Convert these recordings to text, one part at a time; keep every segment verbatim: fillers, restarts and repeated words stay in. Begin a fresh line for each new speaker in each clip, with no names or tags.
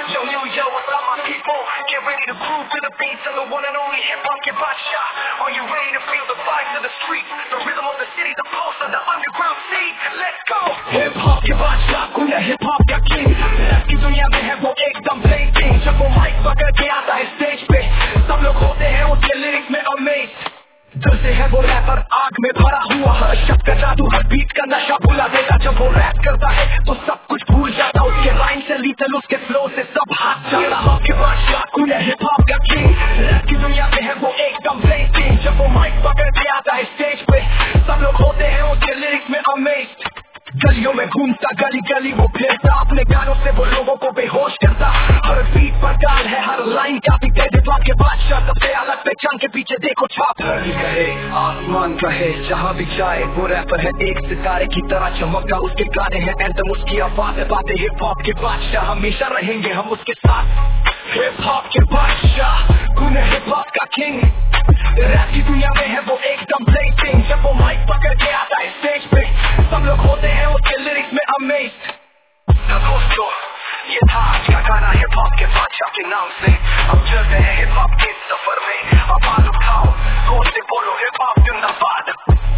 Yo, yo, yo, what's up, my people? Get ready to groove to the beats of the one and only hip-hop के बादशाह. Are you ready to feel the vibes of the streets, the rhythm of the city, the pulse of the underground scene? Let's go! Hip-hop के बादशाह, कोई है hip-hop का king. Rap की दुनिया में है वो एकदम ब्लेकिंग. जब वो माइक पकड़ के आता है स्टेज पे, सब लोग होते हैं उसके लिरिक्स में अमेज्ड. दिल से है वो रैपर आग में भरा हुआ, हर शब्द का जादू, हर बीट का नशा भुला देगा. जब वो रैप करता है तो सब कुछ भूल जाता, उसके लाइन से लीथल, उसके फ्लो से सब हाथ जाता. हिप-हॉप के बादशाह, कोई है हिप-हॉप का किंग. रैप की दुनिया में है वो एकदम ब्लेकिंग. जब वो माइक पकड़ के आता है स्टेज पे, सब लोग होते हैं उसके लिरिक्स में अमेज्ड. गलियों में घूमता गली गली वो फिरता, अपने गानों से वो लोगों को बेहोश करता. हर बीट पर गाल है, हर लाइन काफी तेज. हिप-हॉप के बादशाह सबसे अलग पहचान के पीछे देखो छाप. धरती कहे आसमान कहे जहाँ भी जाए, वो रैपर है एक सितारे की तरह चमकता. उसके गाने हैं एंथम, उसकी आवाज है बातें. हिप-हॉप के बादशाह हमेशा रहेंगे हम उसके साथ. हिप-हॉप के बादशाह, कौन है हिप-हॉप का किंग. रैप की दुनिया में है वो एकदम ब्लेकिंग. जब वो माइक पकड़ के आता है स्टेज पे, सब लोग होते हैं उसके लिरिक्स में अमेज्ड. दोस्तों, ये था आज का गाना हिप-हॉप के बादशाह के नाम से. अब चलते हैं हिप-हॉप के सफर में. आवाज उठाओ, जोर से बोलो हिप-हॉप जिंदाबाद.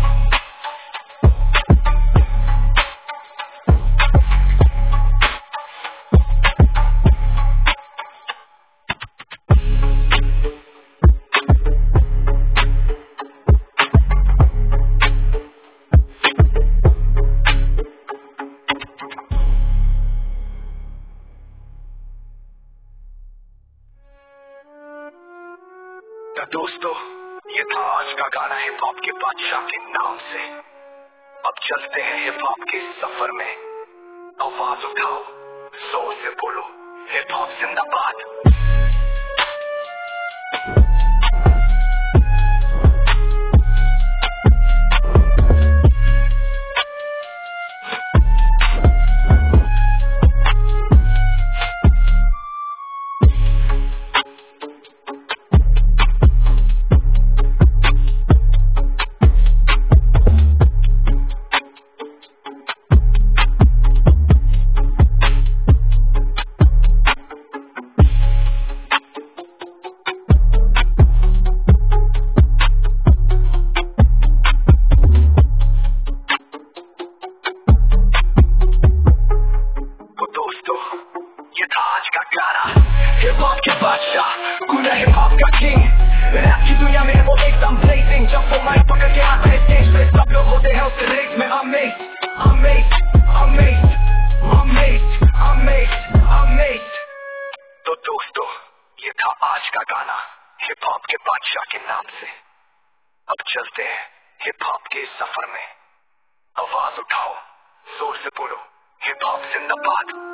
दोस्तों, ये था आज का गाना हिप-हॉप के बादशाह के नाम से. अब चलते हैं हिप-हॉप के सफर में. आवाज उठाओ, जोर से बोलो हिप-हॉप जिंदाबाद. हिप-हॉप के बादशाह, कौन है हिप-हॉप का किंग. रैप की दुनिया में वो एकदम ब्लेकिंग. जब वो माइक पकड़ के आता है स्टेज पे, सब लोग होते हैं उसके लिरिक्स में amazed, amazed, amazed, amazed, amazed, amazed. तो दोस्तों, ये था आज का गाना हिप-हॉप के बादशाह के नाम से. अब चलते हैं हिप-हॉप के सफर में. आवाज उठाओ, जोर से बोलो हिप-हॉप जिंदाबाद.